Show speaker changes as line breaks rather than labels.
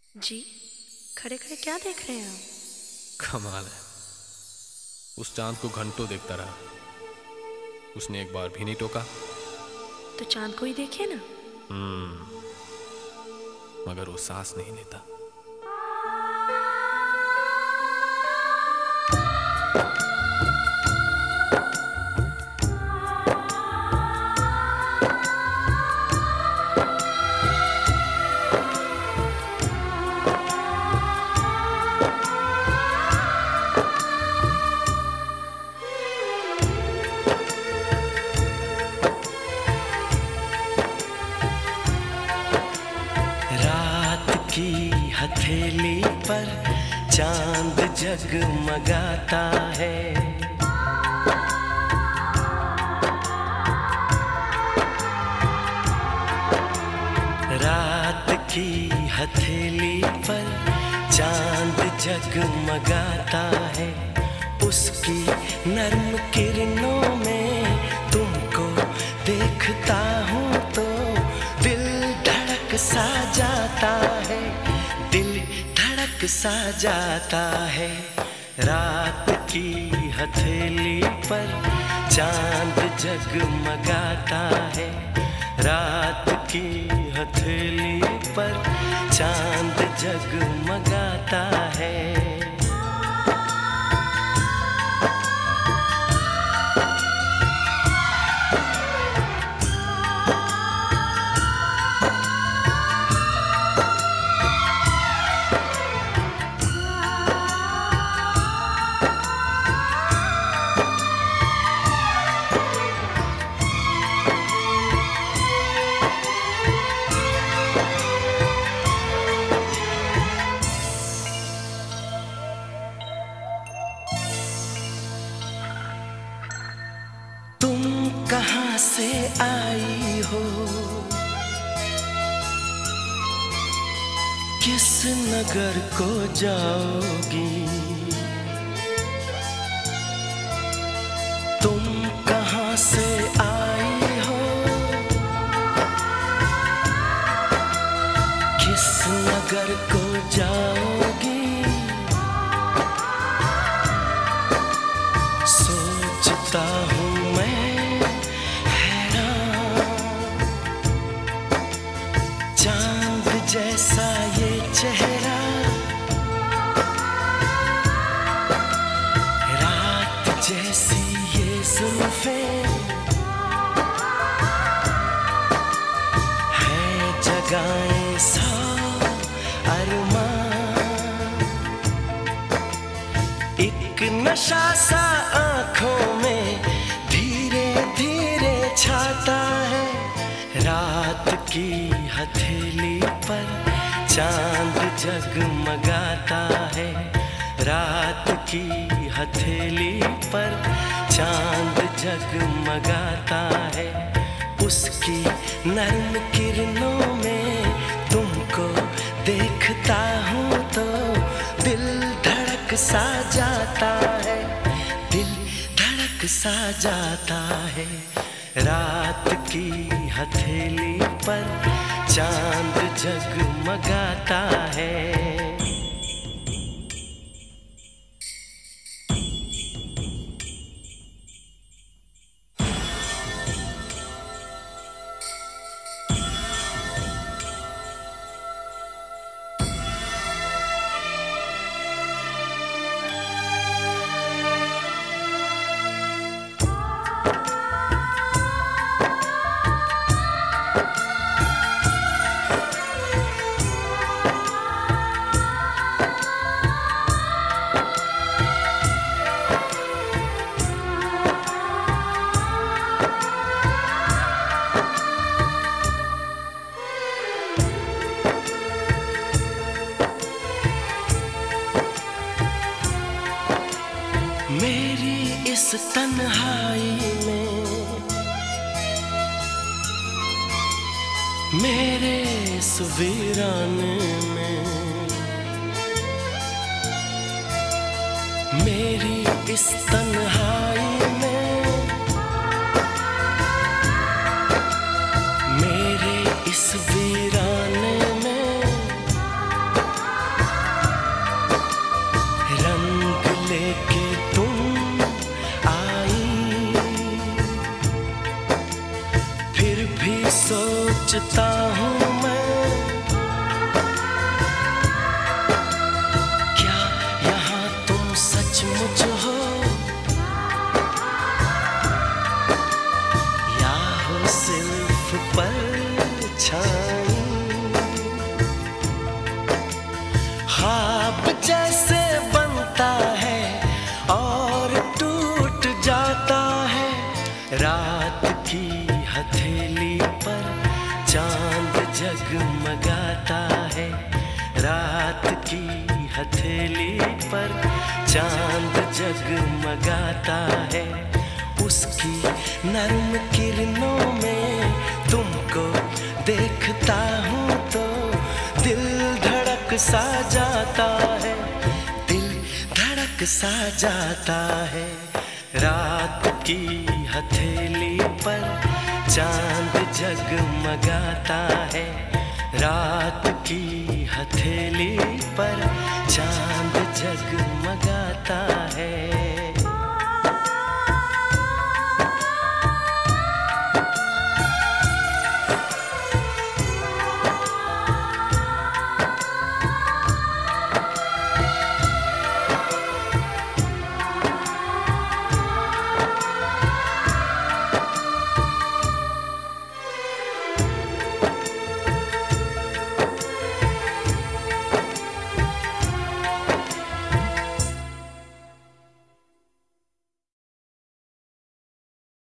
जी, खड़े खड़े क्या देख रहे हैं आप?
कमाल है। उस चांद को घंटों देखता रहा, उसने एक बार भी नहीं टोका।
तो चांद को ही देखिए ना।
मगर वो सांस नहीं लेता।
की हथेली पर चांद जगमगाता है। रात की हथेली पर चांद जगमगाता है। उसकी नर्म किरणों में तुमको देखता हूँ तो दिल धड़क सा जाता है, दिल धड़क सा जाता है। रात की हथेली पर चांद जगमगाता है। रात की हथेली पर चांद जगमगाता है। कहाँ से आई हो, किस नगर को जाओगी? तुम कहाँ से आई हो, किस नगर को जाओगी? सोचता हूँ मैं जैसा ये चेहरा, रात जैसी ये जुल्फें, है जगाएं सौ अरमान। एक नशा सा आँखों में धीरे धीरे छाता है। रात की हथेली पर चांद जगमगाता है। रात की हथेली पर चांद जगमगाता है। उसकी नर्म किरणों में तुमको देखता हूँ तो दिल धड़क सा जाता है, दिल धड़क सा जाता है। रात की हथेली पर चांद जगमगाता है। मेरी इस तन्हाई में, मेरे इस वीराने में, मेरी इस तन्हाई में, मेरे इस वीराने में सोचता हूँ मैं, क्या यहाँ तुम सचमुच हो या हो सिर्फ परछाई। ख्वाब जैसे बनता है और टूट जाता है, रात की हथेली पर चांद जगमगाता है, रात की हथेली पर चांद जगमगाता है। उसकी नर्म किरणों में तुमको देखता हूँ तो दिल धड़क सा जाता है, दिल धड़क सा जाता है। रात की हथेली पर चांद जगमगाता है, रात की हथेली पर चांद जगमगाता है।